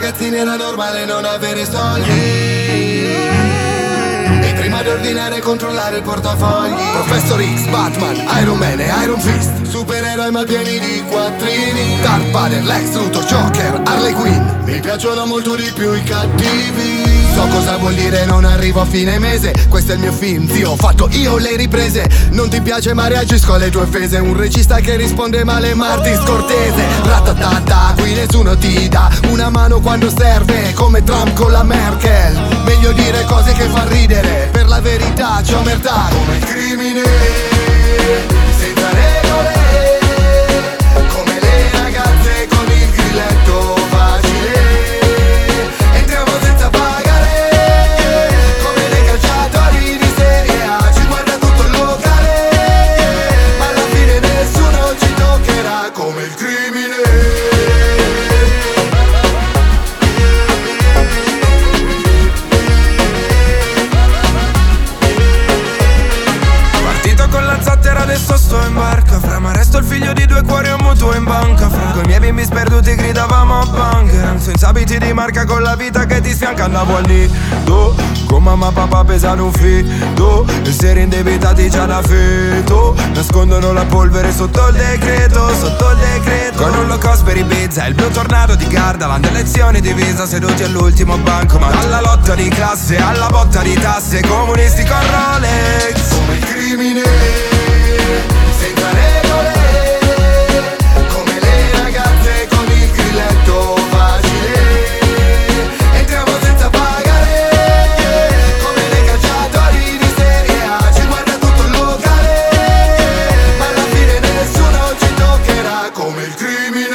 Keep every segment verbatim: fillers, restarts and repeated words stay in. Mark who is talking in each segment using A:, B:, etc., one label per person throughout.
A: ragazzini era normale non avere soldi, e prima di ordinare controllare il portafogli. Professor X, Batman, Iron Man e Iron Fist, supereroi ma pieni di quattrini. Darth Vader, Lex Luthor, Joker, Harley Quinn. Mi piacciono molto di più i cattivi. So cosa vuol dire non arrivo a fine mese. Questo è il mio film, zio, ho fatto io le riprese. Non ti piace ma reagisco alle tue offese. Un regista che risponde male, Martin Scortese. Ratatata, qui nessuno ti dà una mano quando serve, come Trump con la Merkel. Meglio dire cose che fa ridere, per la verità c'è omertà come il crimine, senza regole, come le ragazze con il grilletto facile. Entriamo senza pagare, come dei calciatori di Serie A. Ci guarda tutto il locale, ma alla fine nessuno ci toccherà come il crimine. Adesso sto in barca, fra, ma resto il figlio di due cuori e un mutuo in banca, fra. Coi miei bimbi sperduti gridavamo a bunker, senza abiti di marca con la vita che ti sfianca. Andavo al nido, con mamma e papà pesano un fido, essere indebitati già da feto. Nascondono la polvere sotto il decreto, sotto il decreto. Con un low cost per Ibiza, il blu tornado di Gardaland, elezioni divisa, seduti all'ultimo banco. Ma dalla lotta di classe, alla botta di tasse, comunisti con Rolex, come il crimine, senza regole, come le ragazze con il grilletto facile. Entriamo senza pagare, come dei calciatori di Serie A. Ci guarda tutto il locale, ma alla fine nessuno ci toccherà come il crimine.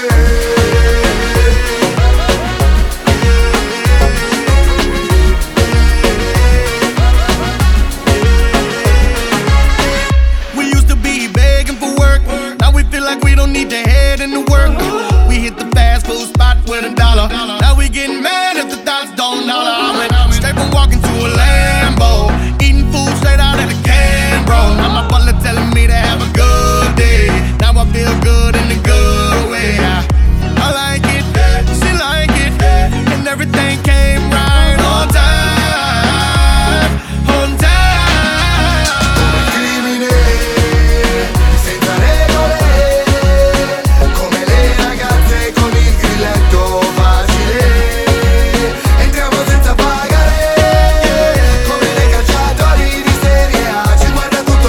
A: Need to head in the work. We hit the fast food spot with a dollar. Now we getting mad if the dots don't dollar. I went straight from walking to a Lambo, eating food straight out of the can, bro. Now my butler telling me to have a good day. Now I feel good in a good way. I, I like it, she like it, and everything came right on time, on time.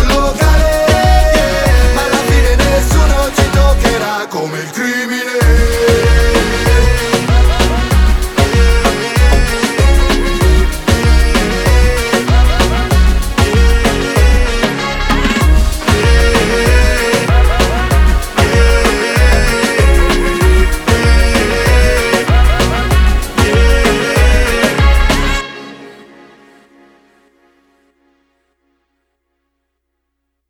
A: Come il crimine.